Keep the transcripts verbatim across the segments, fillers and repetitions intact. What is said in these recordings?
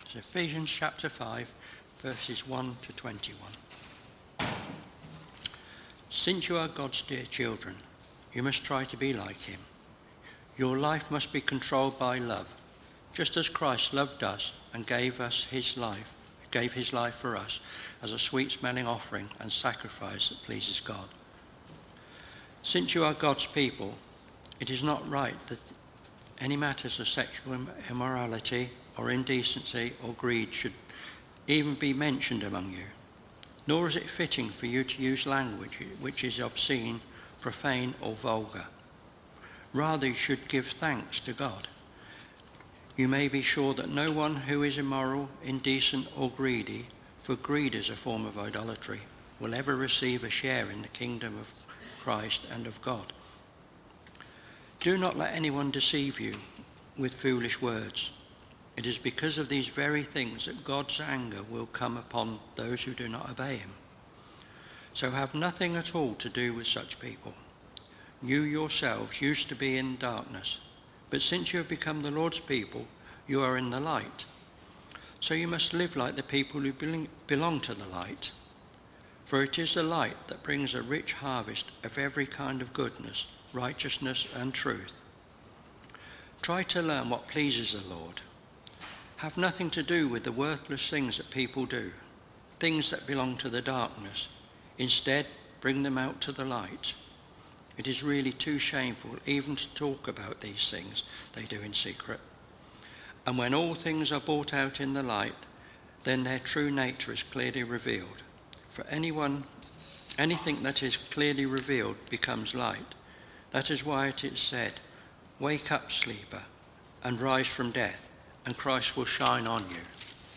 It's Ephesians chapter five, verses one to twenty-one. Since you are God's dear children, you must try to be like him. Your life must be controlled by love, just as Christ loved us and gave us his life, gave his life for us as a sweet-smelling offering and sacrifice that pleases God. Since you are God's people, it is not right that any matters of sexual immorality or indecency or greed should even be mentioned among you, nor is it fitting for you to use language which is obscene, profane, or vulgar. Rather, you should give thanks to God. You may be sure that no one who is immoral, indecent, or greedy, for greed is a form of idolatry, will ever receive a share in the kingdom of Christ and of God. Do not let anyone deceive you with foolish words. It is because of these very things that God's anger will come upon those who do not obey him. So have nothing at all to do with such people. You yourselves used to be in darkness, but since you have become the Lord's people, you are in the light. So you must live like the people who belong to the light. For it is the light that brings a rich harvest of every kind of goodness, righteousness, and truth. Try to learn what pleases the Lord. Have nothing to do with the worthless things that people do, things that belong to the darkness. Instead, bring them out to the light. It is really too shameful even to talk about these things they do in secret. And when all things are brought out in the light, then their true nature is clearly revealed. For anyone, anything that is clearly revealed becomes light. That is why it is said, "Wake up, sleeper, and rise from death, and Christ will shine on you."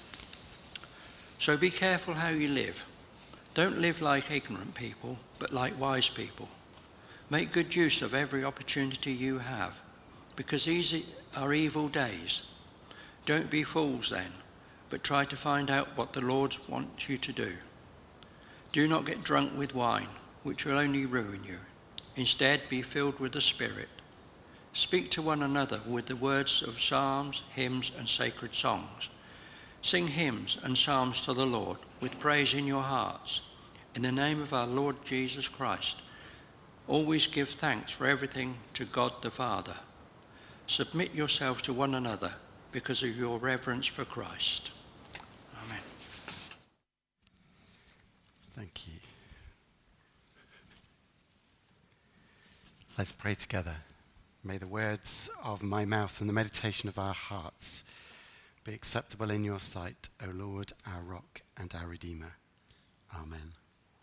So be careful how you live. Don't live like ignorant people, but like wise people. Make good use of every opportunity you have, because these are evil days. Don't be fools then, but try to find out what the Lord wants you to do. Do not get drunk with wine, which will only ruin you. Instead, be filled with the Spirit. Speak to one another with the words of psalms, hymns, and sacred songs. Sing hymns and psalms to the Lord with praise in your hearts. In the name of our Lord Jesus Christ, always give thanks for everything to God the Father. Submit yourselves to one another because of your reverence for Christ. Amen. Thank you. Let's pray together. May the words of my mouth and the meditation of our hearts be acceptable in your sight, O Lord, our rock and our Redeemer. Amen.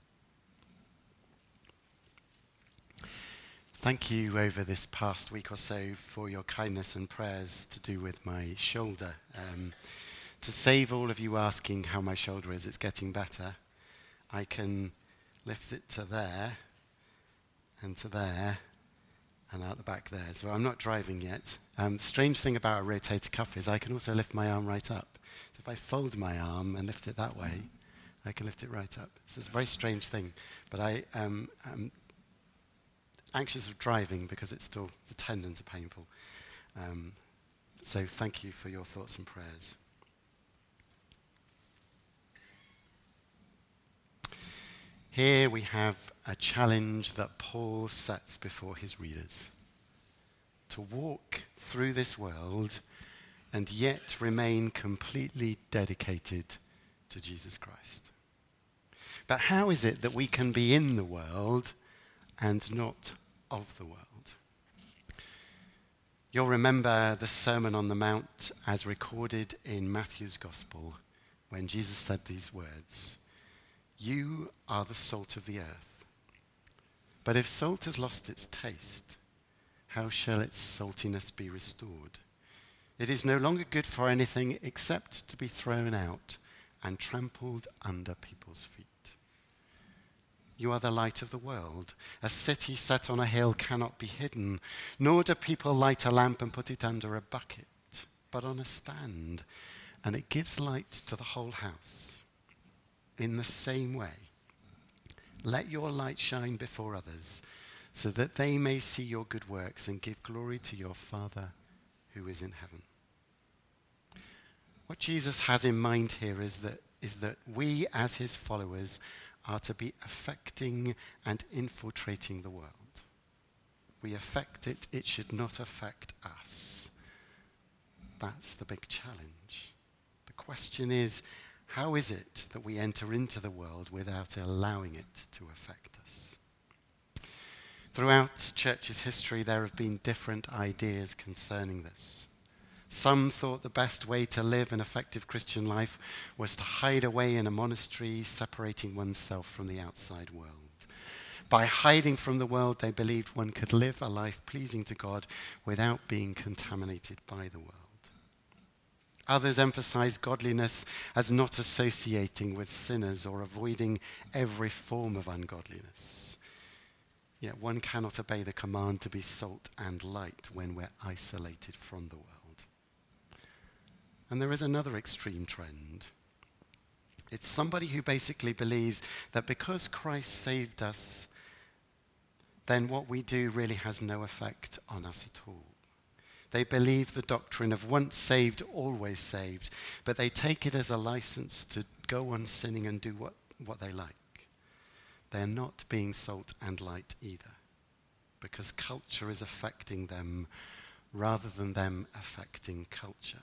Thank you over this past week or so for your kindness and prayers to do with my shoulder. Um, to save all of you asking how my shoulder is, it's getting better. I can lift it to there and to there and out the back there as well. I'm not driving yet. Um, the strange thing about a rotator cuff is I can also lift my arm right up. So if I fold my arm and lift it that way, I can lift it right up. So it's a very strange thing. But I um, am anxious of driving because it's still, the tendons are painful. Um, so thank you for your thoughts and prayers. Here we have a challenge that Paul sets before his readers: to walk through this world and yet remain completely dedicated to Jesus Christ. But how is it that we can be in the world and not of the world? You'll remember the Sermon on the Mount as recorded in Matthew's Gospel when Jesus said these words: "You are the salt of the earth. But if salt has lost its taste, how shall its saltiness be restored? It is no longer good for anything except to be thrown out and trampled under people's feet. You are the light of the world. A city set on a hill cannot be hidden, nor do people light a lamp and put it under a bucket, but on a stand, and it gives light to the whole house. In the same way, let your light shine before others, so that they may see your good works and give glory to your Father who is in heaven." What what Jesus has in mind here is that, is that we as his followers are to be affecting and infiltrating the world. We affect it, it should not affect us. That's the big challenge. The question is, how is it that we enter into the world without allowing it to affect us? Throughout church's history, there have been different ideas concerning this. Some thought the best way to live an effective Christian life was to hide away in a monastery, separating oneself from the outside world. By hiding from the world, they believed one could live a life pleasing to God without being contaminated by the world. Others emphasized godliness as not associating with sinners or avoiding every form of ungodliness. Yet one cannot obey the command to be salt and light when we're isolated from the world. And there is another extreme trend. It's somebody who basically believes that because Christ saved us, then what we do really has no effect on us at all. They believe the doctrine of once saved, always saved, but they take it as a license to go on sinning and do what, what they like. They're not being salt and light either, because culture is affecting them rather than them affecting culture.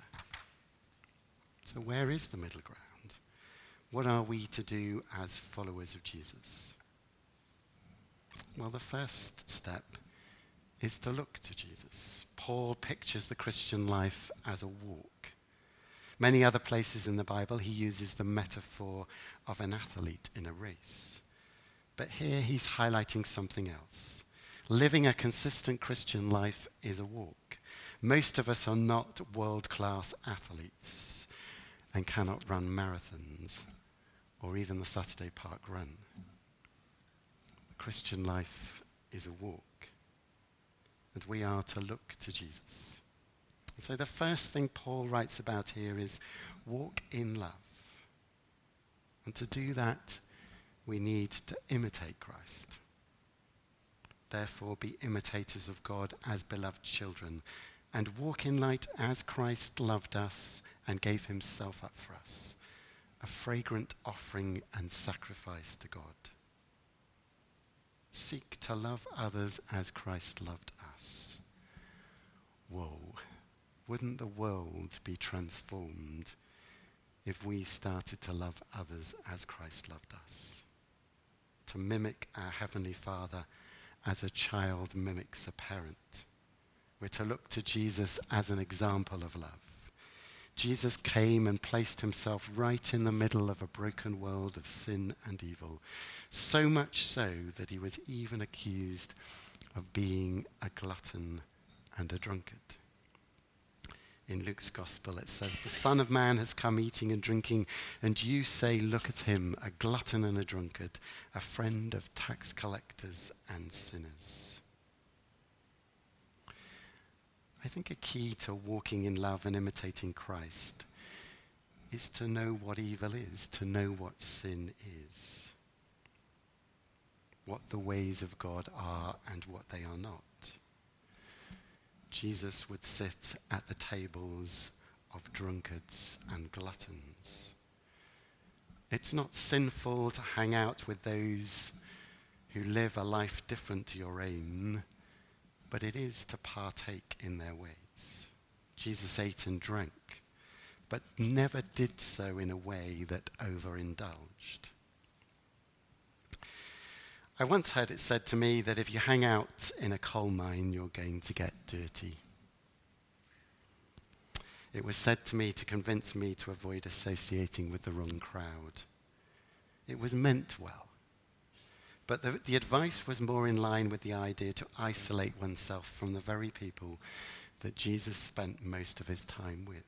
So where is the middle ground? What are we to do as followers of Jesus? Well, the first step is to look to Jesus. Paul pictures the Christian life as a walk. Many other places in the Bible, he uses the metaphor of an athlete in a race. But here he's highlighting something else. Living a consistent Christian life is a walk. Most of us are not world-class athletes and cannot run marathons or even the Saturday Park Run. The Christian life is a walk. And we are to look to Jesus. And so the first thing Paul writes about here is walk in love. And to do that, we need to imitate Christ. Therefore, be imitators of God as beloved children, and walk in light as Christ loved us and gave himself up for us, a fragrant offering and sacrifice to God. Seek to love others as Christ loved us. Whoa, wouldn't the world be transformed if we started to love others as Christ loved us? To mimic our Heavenly Father as a child mimics a parent. We're to look to Jesus as an example of love. Jesus came and placed himself right in the middle of a broken world of sin and evil, so much so that he was even accused of being a glutton and a drunkard. In Luke's Gospel it says, "The Son of Man has come eating and drinking, and you say, 'Look at him, a glutton and a drunkard, a friend of tax collectors and sinners.'" I think a key to walking in love and imitating Christ is to know what evil is, to know what sin is, what the ways of God are and what they are not. Jesus would sit at the tables of drunkards and gluttons. It's not sinful to hang out with those who live a life different to your own, but it is to partake in their ways. Jesus ate and drank, but never did so in a way that overindulged. I once heard it said to me that if you hang out in a coal mine, you're going to get dirty. It was said to me to convince me to avoid associating with the wrong crowd. It was meant well. But the, the advice was more in line with the idea to isolate oneself from the very people that Jesus spent most of his time with.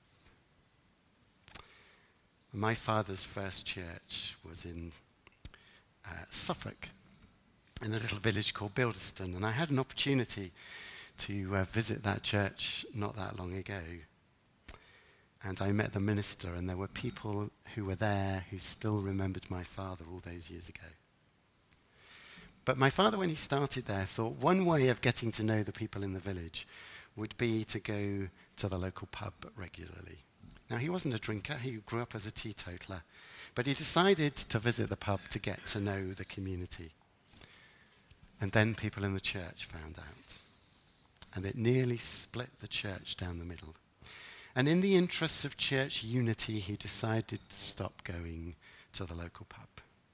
My father's first church was in uh, Suffolk, in a little village called Bilderston, and I had an opportunity to uh, visit that church not that long ago. And I met the minister, and there were people who were there who still remembered my father all those years ago. But my father, when he started there, thought one way of getting to know the people in the village would be to go to the local pub regularly. Now, he wasn't a drinker. He grew up as a teetotaler. But he decided to visit the pub to get to know the community. And then people in the church found out. And it nearly split the church down the middle. And in the interests of church unity, he decided to stop going to the local pub.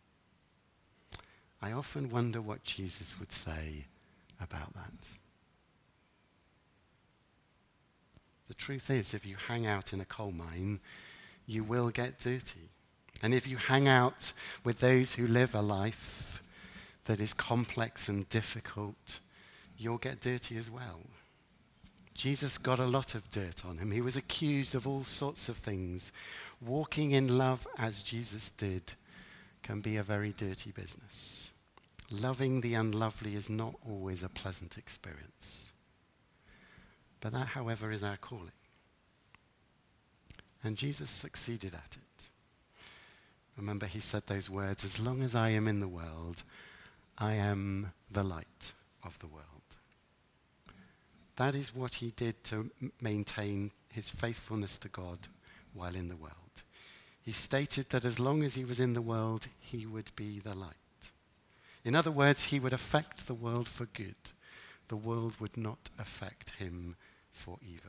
I often wonder what Jesus would say about that. The truth is, if you hang out in a coal mine, you will get dirty. And if you hang out with those who live a life that is complex and difficult, you'll get dirty as well. Jesus got a lot of dirt on him. He was accused of all sorts of things. Walking in love as Jesus did can be a very dirty business. Loving the unlovely is not always a pleasant experience. But that, however, is our calling. And Jesus succeeded at it. Remember, he said those words, "As long as I am in the world, I am the light of the world." That is what he did to m- maintain his faithfulness to God while in the world. He stated that as long as he was in the world, he would be the light. In other words, he would affect the world for good. The world would not affect him for evil.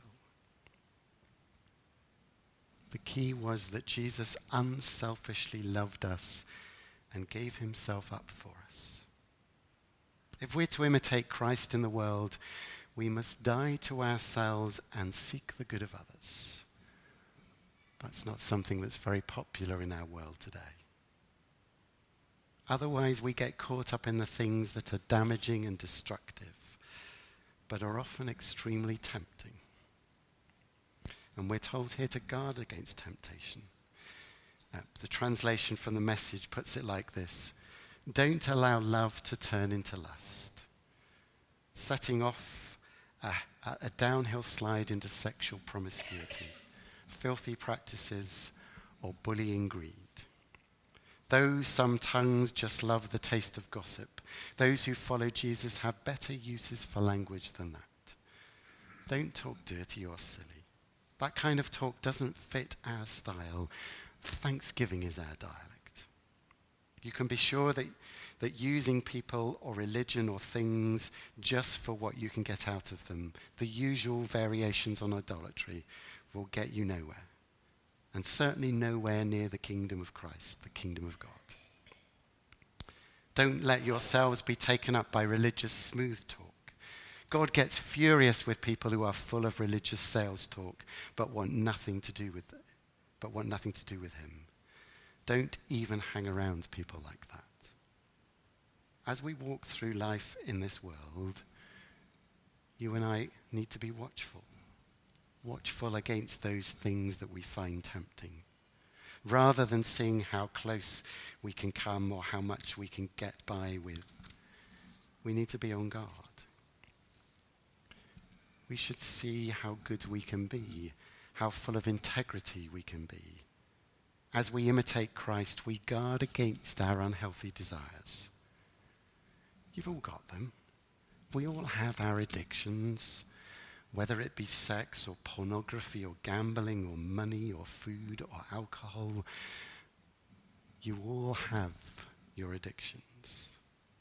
The key was that Jesus unselfishly loved us and gave himself up for us. If we're to imitate Christ in the world, we must die to ourselves and seek the good of others. That's not something that's very popular in our world today. Otherwise, we get caught up in the things that are damaging and destructive, but are often extremely tempting. And we're told here to guard against temptation. Uh, the translation from the Message puts it like this: don't allow love to turn into lust, setting off a, a, a downhill slide into sexual promiscuity, filthy practices, or bullying greed. Though some tongues just love the taste of gossip, those who follow Jesus have better uses for language than that. Don't talk dirty or silly. That kind of talk doesn't fit our style. Thanksgiving is our dialect. You can be sure that, that using people or religion or things just for what you can get out of them, the usual variations on idolatry, will get you nowhere. And certainly nowhere near the kingdom of Christ, the kingdom of God. Don't let yourselves be taken up by religious smooth talk. God gets furious with people who are full of religious sales talk, but want nothing to do with it, but want nothing to do with him. Don't even hang around people like that. As we walk through life in this world, you and I need to be watchful. Watchful against those things that we find tempting. Rather than seeing how close we can come or how much we can get by with, we need to be on guard. We should see how good we can be, how full of integrity we can be. As we imitate Christ, we guard against our unhealthy desires. You've all got them. We all have our addictions, whether it be sex or pornography or gambling or money or food or alcohol. You all have your addictions.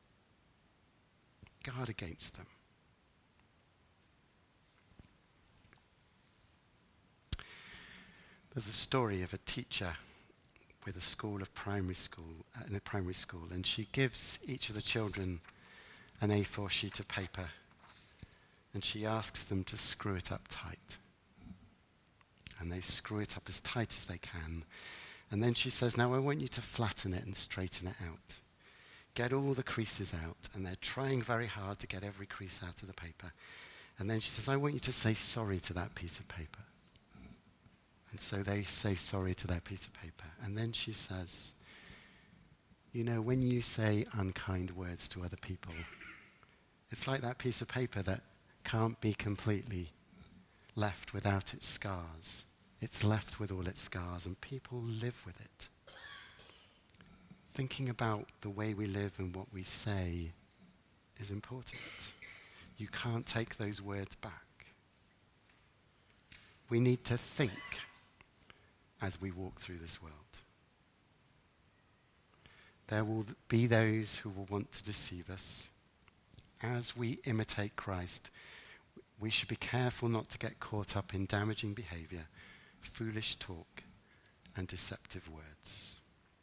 Guard against them. There's a story of a teacher with a school of primary school, uh, in a primary school, and she gives each of the children an A four sheet of paper, and she asks them to screw it up tight. And they screw it up as tight as they can. And then she says, now I want you to flatten it and straighten it out. Get all the creases out. And they're trying very hard to get every crease out of the paper. And then she says, I want you to say sorry to that piece of paper. And so they say sorry to that piece of paper. And then she says, you know, when you say unkind words to other people, it's like that piece of paper that can't be completely left without its scars. It's left with all its scars, and people live with it. Thinking about the way we live and what we say is important. You can't take those words back. We need to think as we walk through this world. There will be those who will want to deceive us. As we imitate Christ, we should be careful not to get caught up in damaging behavior, foolish talk, and deceptive words.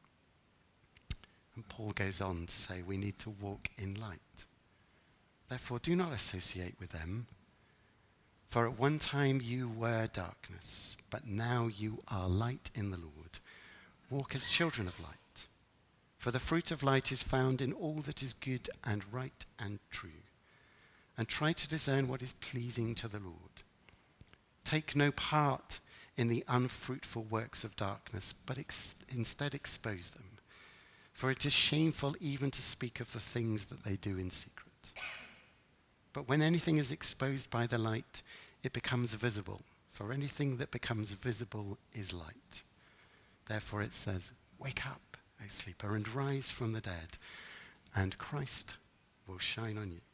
And Paul goes on to say we need to walk in light. Therefore, do not associate with them. For at one time you were darkness, but now you are light in the Lord. Walk as children of light. For the fruit of light is found in all that is good and right and true. And try to discern what is pleasing to the Lord. Take no part in the unfruitful works of darkness, but ex- instead expose them. For it is shameful even to speak of the things that they do in secret. But when anything is exposed by the light, it becomes visible. For anything that becomes visible is light. Therefore it says, wake up, O sleeper, and rise from the dead, and Christ will shine on you.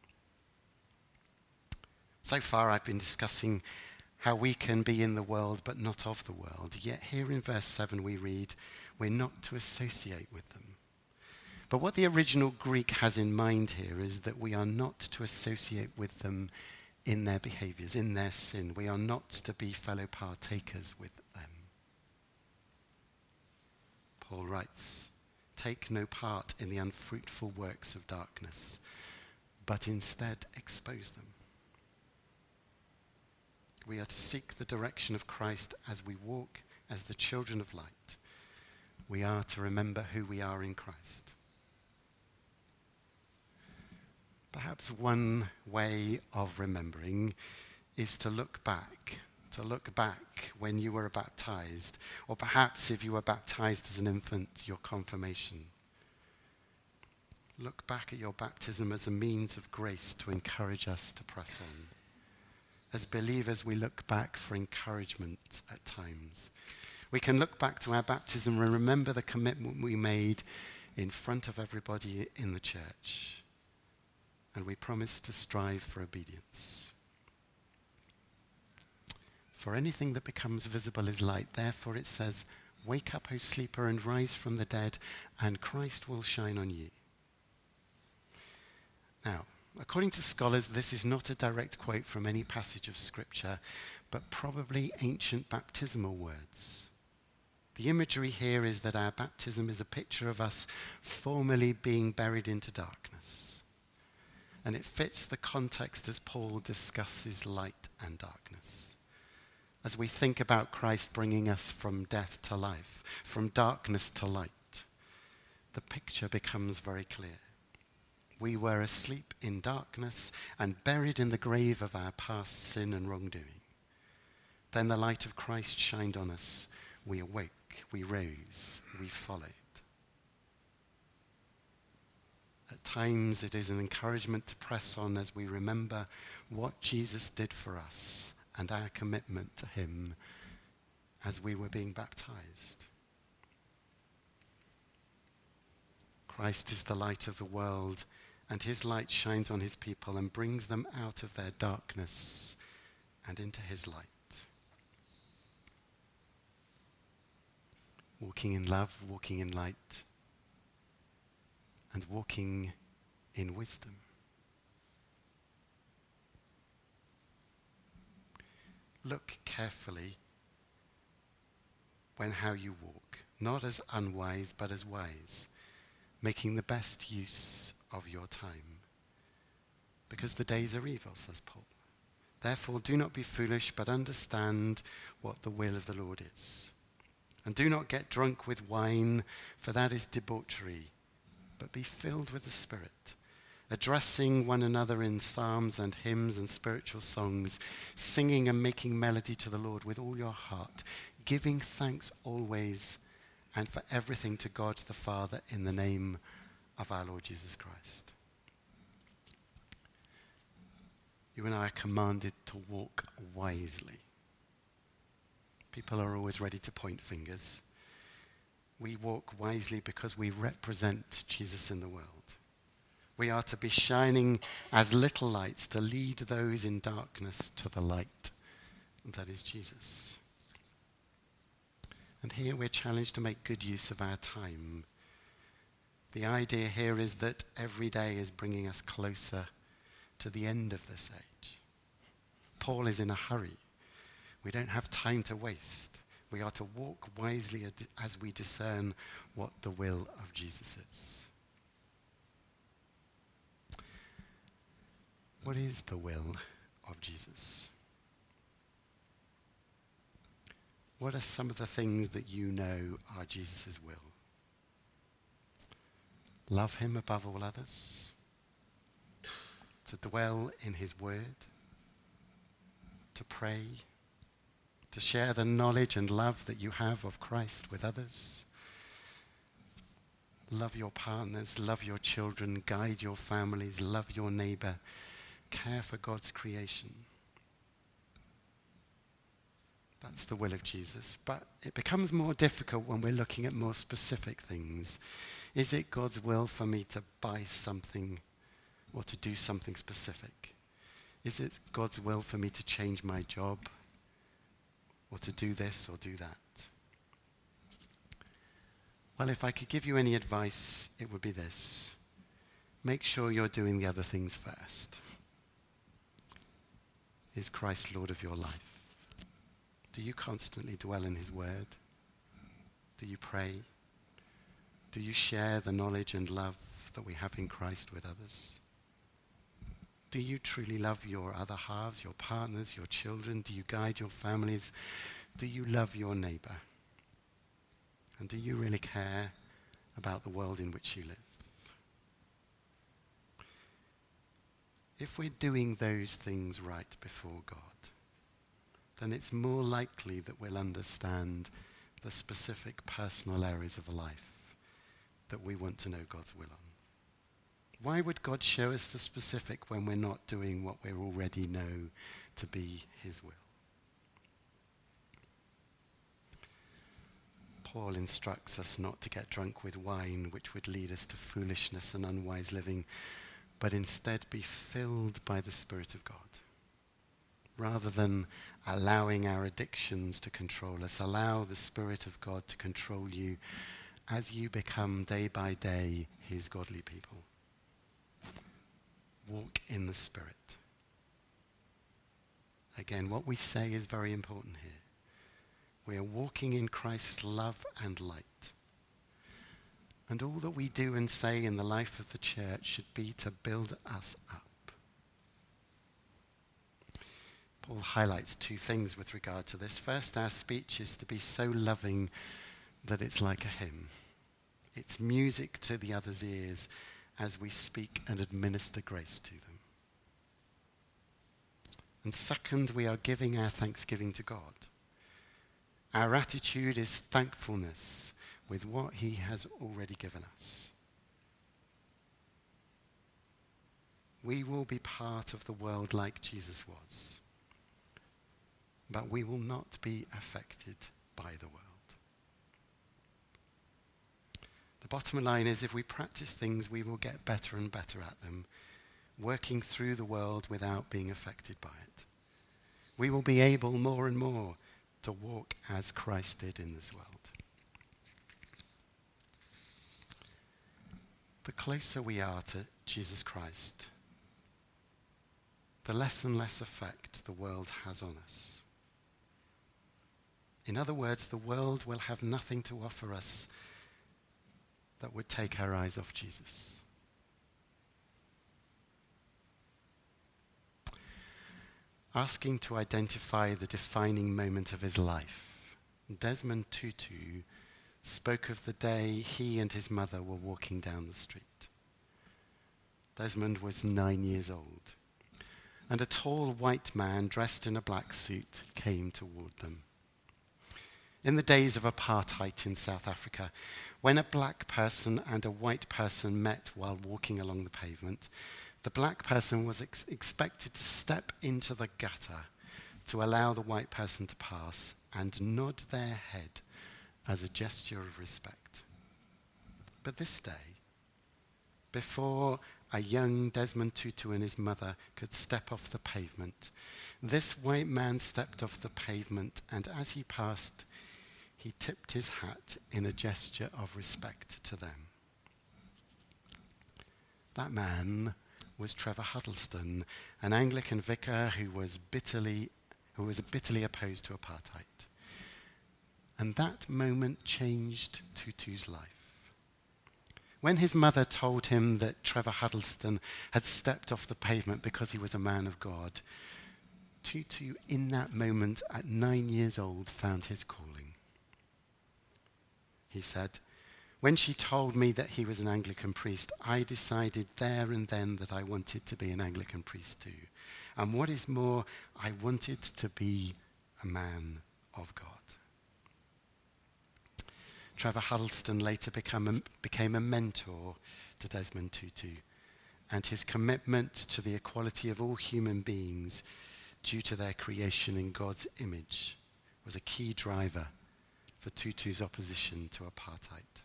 So far I've been discussing how we can be in the world but not of the world. Yet here in verse seven we read, we're not to associate with them. But what the original Greek has in mind here is that we are not to associate with them in their behaviors, in their sin. We are not to be fellow partakers with them. Paul writes, take no part in the unfruitful works of darkness, but instead expose them. We are to seek the direction of Christ as we walk as the children of light. We are to remember who we are in Christ. Perhaps one way of remembering is to look back, to look back when you were baptized, or perhaps if you were baptized as an infant, your confirmation. Look back at your baptism as a means of grace to encourage us to press on. As believers, we look back for encouragement at times. We can look back to our baptism and remember the commitment we made in front of everybody in the church. And we promise to strive for obedience. For anything that becomes visible is light. Therefore it says, wake up, O sleeper, and rise from the dead, and Christ will shine on you. Now, according to scholars, this is not a direct quote from any passage of Scripture, but probably ancient baptismal words. The imagery here is that our baptism is a picture of us formerly being buried into darkness. And it fits the context as Paul discusses light and darkness. As we think about Christ bringing us from death to life, from darkness to light, the picture becomes very clear. We were asleep in darkness and buried in the grave of our past sin and wrongdoing. Then the light of Christ shined on us. We awoke, we rose, we followed. At times it is an encouragement to press on as we remember what Jesus did for us and our commitment to him as we were being baptized. Christ is the light of the world, and his light shines on his people and brings them out of their darkness and into his light. Walking in love, walking in light, and walking in wisdom. Look carefully when how you walk, not as unwise but as wise, making the best use of your time. Because the days are evil, says Paul. Therefore do not be foolish, but understand what the will of the Lord is. And do not get drunk with wine, for that is debauchery, but be filled with the Spirit, addressing one another in psalms and hymns and spiritual songs, singing and making melody to the Lord with all your heart, giving thanks always and for everything to God the Father in the name of our Lord Jesus Christ. You and I are commanded to walk wisely. People are always ready to point fingers. We walk wisely because we represent Jesus in the world. We are to be shining as little lights to lead those in darkness to the light. And that is Jesus. And here we're challenged to make good use of our time. The idea here is that every day is bringing us closer to the end of this age. Paul is in a hurry. We don't have time to waste. We are to walk wisely as we discern what the will of Jesus is. What is the will of Jesus? What are some of the things that you know are Jesus' will? Love him above all others. To dwell in his word. To pray. To share the knowledge and love that you have of Christ with others. Love your partners, love your children, guide your families, love your neighbor, care for God's creation. That's the will of Jesus. But it becomes more difficult when we're looking at more specific things. Is it God's will for me to buy something or to do something specific? Is it God's will for me to change my job or to do this or do that? Well, if I could give you any advice, it would be this. Make sure you're doing the other things first. Is Christ Lord of your life? Do you constantly dwell in his word? Do you pray? Do you share the knowledge and love that we have in Christ with others? Do you truly love your other halves, your partners, your children? Do you guide your families? Do you love your neighbor? And do you really care about the world in which you live? If we're doing those things right before God, then it's more likely that we'll understand the specific personal areas of life that we want to know God's will on. Why would God show us the specific when we're not doing what we already know to be his will? Paul instructs us not to get drunk with wine, which would lead us to foolishness and unwise living, but instead be filled by the Spirit of God. Rather than allowing our addictions to control us, allow the Spirit of God to control you as you become day by day his godly people. Walk in the Spirit. Again, what we say is very important here. We are walking in Christ's love and light. And all that we do and say in the life of the church should be to build us up. Paul highlights two things with regard to this. First, our speech is to be so loving that it's like a hymn. It's music to the other's ears as we speak and administer grace to them. And second, we are giving our thanksgiving to God. Our attitude is thankfulness with what he has already given us. We will be part of the world like Jesus was, but we will not be affected by the world. The bottom line is, if we practice things, we will get better and better at them, working through the world without being affected by it. We will be able more and more to walk as Christ did in this world. The closer we are to Jesus Christ, the less and less effect the world has on us. In other words, the world will have nothing to offer us that would take our eyes off Jesus. Asking to identify the defining moment of his life, Desmond Tutu spoke of the day he and his mother were walking down the street. Desmond was nine years old, and a tall white man dressed in a black suit came toward them. In the days of apartheid in South Africa, when a black person and a white person met while walking along the pavement, the black person was ex- expected to step into the gutter to allow the white person to pass and nod their head as a gesture of respect. But this day, before a young Desmond Tutu and his mother could step off the pavement, this white man stepped off the pavement, and as he passed, he tipped his hat in a gesture of respect to them. That man was Trevor Huddleston, an Anglican vicar who was bitterly, who was bitterly opposed to apartheid. And that moment changed Tutu's life. When his mother told him that Trevor Huddleston had stepped off the pavement because he was a man of God, Tutu, in that moment, at nine years old, found his calling. He said, "When she told me that he was an Anglican priest, I decided there and then that I wanted to be an Anglican priest too. And what is more, I wanted to be a man of God." Trevor Huddleston later become a, became a mentor to Desmond Tutu, and his commitment to the equality of all human beings due to their creation in God's image was a key driver for Tutu's opposition to apartheid.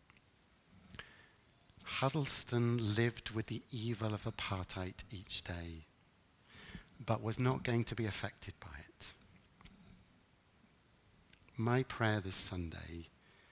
Huddleston lived with the evil of apartheid each day, but was not going to be affected by it. My prayer this Sunday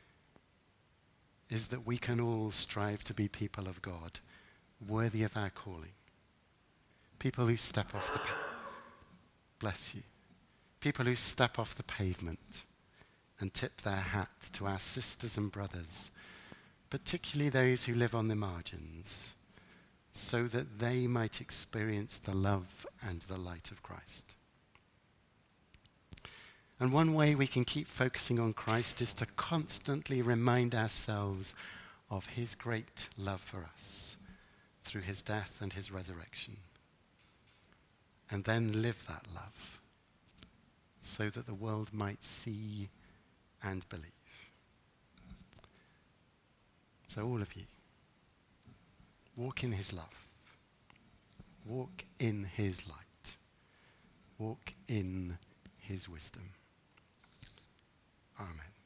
is that we can all strive to be people of God, worthy of our calling. People who step off the pa- bless you. People who step off the pavement and tip their hat to our sisters and brothers, particularly those who live on the margins, so that they might experience the love and the light of Christ. And one way we can keep focusing on Christ is to constantly remind ourselves of his great love for us through his death and his resurrection, and then live that love so that the world might see and believe. So all of you, walk in his love. Walk in his light. Walk in his wisdom. Amen.